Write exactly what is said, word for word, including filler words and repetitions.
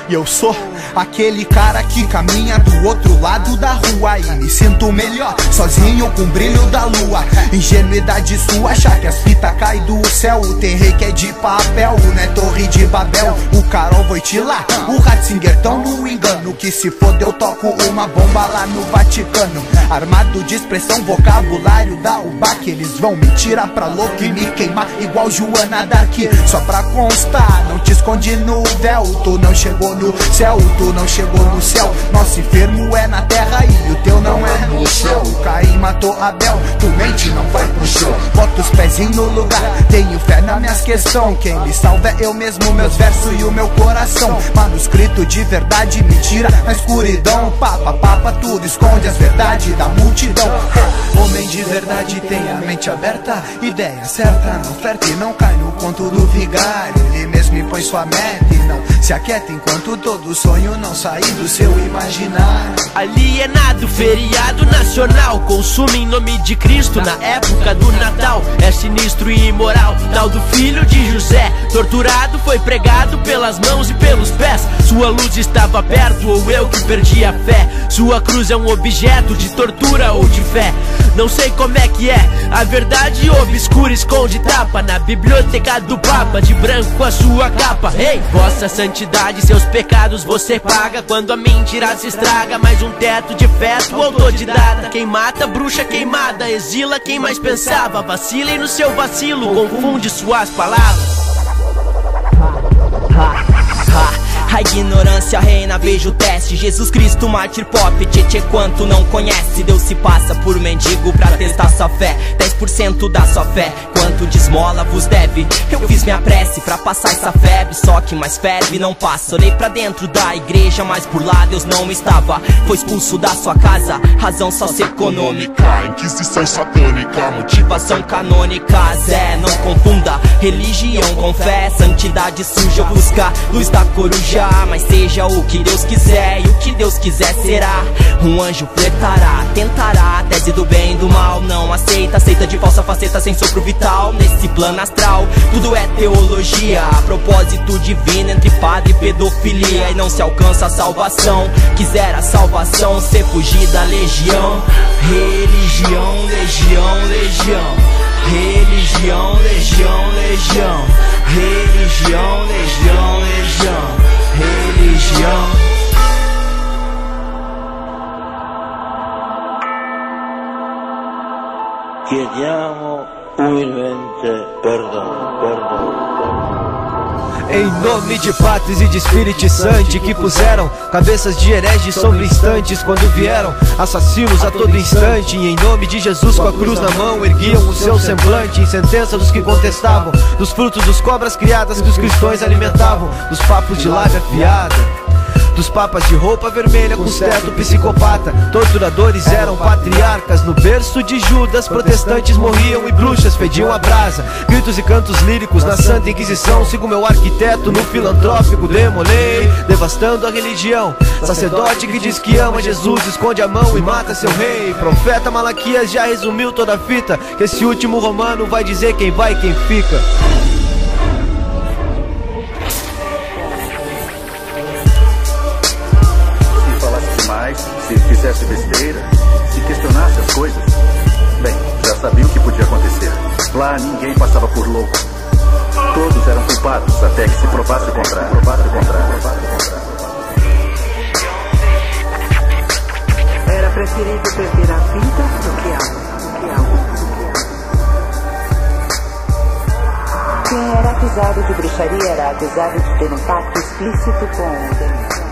E eu sou aquele cara que caminha do outro lado da rua e me sinto melhor, sozinho com o brilho da lua. Ingenuidade sua, achar que as fitas caem do céu. Tem rei que é de papel, né, Torre de Babel. O Carol Voitila, o Ratzinger tão no engano, que se foda eu toco uma bomba lá no Vaticano. Armado de expressão, vocabulário da U B A C. Eles vão me tirar pra louco e me queimar igual Joana Dark. Só pra constar, não te esconde no véu. Tu não chegou no céu, tu não chegou no céu. Nosso enfermo é na terra e o teu não é no céu. Caim matou Abel, tu mente, não vai pro show. Bota os pezinhos no lugar, tenho fé nas minhas questões. Quem me salva é eu mesmo, meus versos e o meu coração. Manuscrito de verdade, mentira na escuridão. Papa, papa, tudo esconde as verdades da multidão. Homem de verdade tem a mente aberta, ideia certa, não flerta e não cai no conto do vigário. Ele mesmo impõe sua meta e não se aquieta enquanto todo sonho não sair do seu imaginário. Alienado, feriado nacional, consumo em nome de Cristo na época do Natal. É sinistro e imoral, tal do filho de José, torturado, foi pregado pelas mãos e pelos pés. Sua luz estava perto ou eu que perdi a fé. Sua cruz é um objeto de tortura ou de fé. Não sei como é que é, a verdade obscura esconde tapa. Na biblioteca do Papa, de branco a sua capa. Ei, hey, vossa santidade, seus pecados você paga. Quando a mentira se estraga, mais um teto de feto autodidata. Quem mata, bruxa queimada, exila quem mais pensava. Vacilem no seu vacilo, confunde suas palavras. Ha, ha. A ignorância reina, vejo o teste. Jesus Cristo, mártir pop, tchê tchê quanto não conhece. Deus se passa por mendigo pra testar sua fé. Dez por cento da sua fé, quanto de esmola vos deve. Eu fiz minha prece pra passar essa febre, só que mais ferve não passa. Olhei pra dentro da igreja, mas por lá Deus não estava. Foi expulso da sua casa, razão socioeconômica, inquisição satânica, motivação canônica. Zé, não confunda religião com fé. Santidade suja, busca luz da coruja. Mas seja o que Deus quiser, e o que Deus quiser será. Um anjo flertará, tentará a tese do bem e do mal. Não aceita, aceita de falsa faceta sem sopro vital. Nesse plano astral, tudo é teologia. Propósito divino entre padre e pedofilia. E não se alcança a salvação. Quiser a salvação, cê fugir da legião. Religião, legião, legião. Religião, legião, legião. Religião, legião, legião. Religião. Chiediamo umilmente perdão, perdão, perdão. Em nome de Pátris e de Espírito Santo, que puseram cabeças de hereges sobre instantes quando vieram assassinos a todo instante. E em nome de Jesus com a cruz na mão erguiam o seu semblante em sentença dos que contestavam, dos frutos dos cobras criadas que os cristãos alimentavam, dos papos de lábia afiada, dos papas de roupa vermelha com teto psicopata. Torturadores eram patriarcas no berço de Judas. Protestantes morriam e bruxas fediam a brasa. Gritos e cantos líricos na Santa Inquisição. Sigo meu arquiteto no filantrópico, demolei, devastando a religião. Sacerdote que diz que ama Jesus, esconde a mão e mata seu rei. Profeta Malaquias já resumiu toda a fita, que esse último romano vai dizer quem vai e quem fica. Se fizesse besteira, se questionasse as coisas, bem, já sabia o que podia acontecer. Lá ninguém passava por louco. Todos eram culpados até que se provasse o contrário. Provasse o contrário. Era preferível perder a vida do que algo. Quem era acusado de bruxaria era acusado de ter um pacto explícito com o demônio.